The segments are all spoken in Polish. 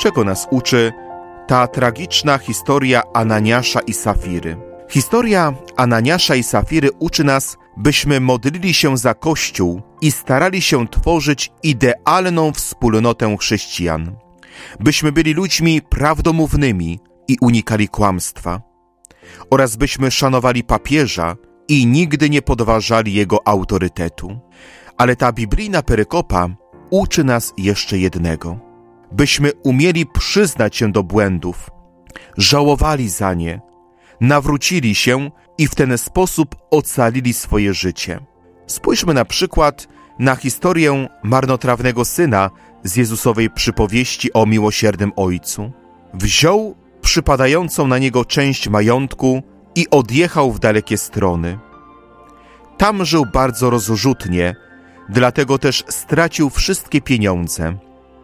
Czego nas uczy ta tragiczna historia Ananiasza i Safiry? Historia Ananiasza i Safiry uczy nas, byśmy modlili się za Kościół i starali się tworzyć idealną wspólnotę chrześcijan. Byśmy byli ludźmi prawdomównymi i unikali kłamstwa. Oraz byśmy szanowali papieża i nigdy nie podważali jego autorytetu. Ale ta biblijna perykopa uczy nas jeszcze jednego. Byśmy umieli przyznać się do błędów, żałowali za nie, nawrócili się i w ten sposób ocalili swoje życie. Spójrzmy na przykład na historię marnotrawnego syna z Jezusowej przypowieści o miłosiernym ojcu. Wziął przypadającą na niego część majątku i odjechał w dalekie strony. Tam żył bardzo rozrzutnie, dlatego też stracił wszystkie pieniądze.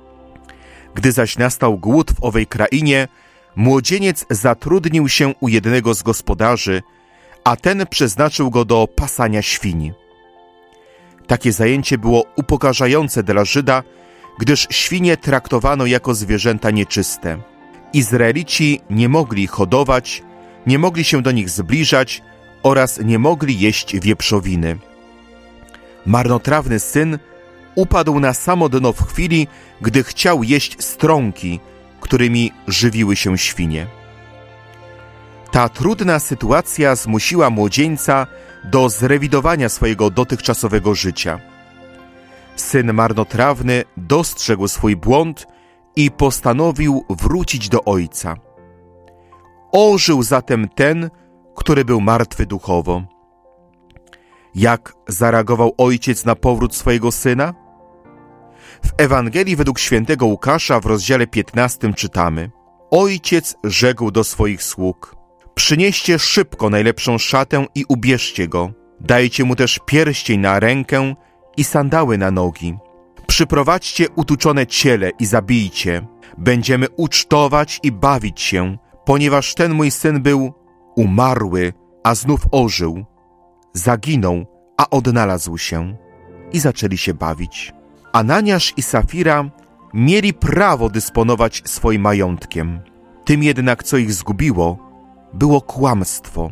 Gdy zaś nastał głód w owej krainie, młodzieniec zatrudnił się u jednego z gospodarzy, a ten przeznaczył go do pasania świń. Takie zajęcie było upokarzające dla Żyda, gdyż świnie traktowano jako zwierzęta nieczyste. Izraelici nie mogli ich hodować, nie mogli się do nich zbliżać oraz nie mogli jeść wieprzowiny. Marnotrawny syn upadł na samo dno w chwili, gdy chciał jeść strąki, którymi żywiły się świnie. Ta trudna sytuacja zmusiła młodzieńca do zrewidowania swojego dotychczasowego życia. Syn marnotrawny dostrzegł swój błąd i postanowił wrócić do ojca. Ożył zatem ten, który był martwy duchowo. Jak zareagował ojciec na powrót swojego syna? W Ewangelii według świętego Łukasza w rozdziale 15 czytamy: Ojciec rzekł do swoich sług: przynieście szybko najlepszą szatę i ubierzcie go. Dajcie mu też pierścień na rękę i sandały na nogi. Przyprowadźcie utuczone ciele i zabijcie. Będziemy ucztować i bawić się, ponieważ ten mój syn był umarły, a znów ożył. Zaginął, a odnalazł się. I zaczęli się bawić. Ananiasz i Safira mieli prawo dysponować swoim majątkiem. Tym jednak, co ich zgubiło, było kłamstwo.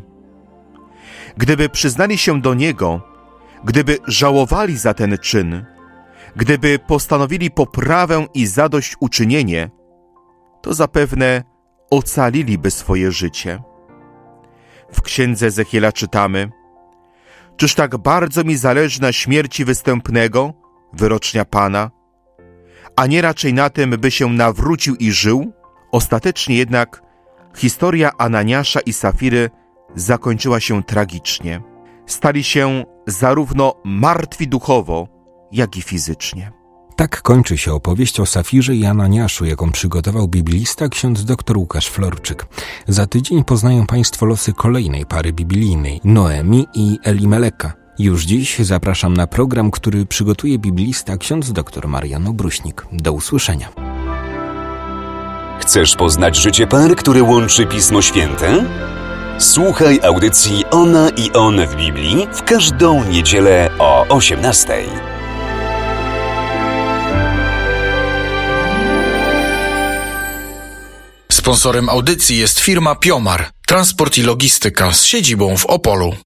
Gdyby przyznali się do niego, gdyby żałowali za ten czyn, gdyby postanowili poprawę i zadośćuczynienie, to zapewne ocaliliby swoje życie. W księdze Ezechiela czytamy: czyż tak bardzo mi zależy na śmierci występnego, wyrocznia Pana, a nie raczej na tym, by się nawrócił i żył? Ostatecznie jednak historia Ananiasza i Safiry zakończyła się tragicznie. Stali się zarówno martwi duchowo, jak i fizycznie. Tak kończy się opowieść o Safirze i Ananiaszu, jaką przygotował biblista ksiądz dr Łukasz Florczyk. Za tydzień poznają Państwo losy kolejnej pary biblijnej, Noemi i Elimeleka. Już dziś zapraszam na program, który przygotuje biblista ksiądz dr Marian Obruśnik. Do usłyszenia. Chcesz poznać życie par, które łączy Pismo Święte? Słuchaj audycji Ona i On w Biblii w każdą niedzielę o 18:00. Sponsorem audycji jest firma Piomar, transport i logistyka z siedzibą w Opolu.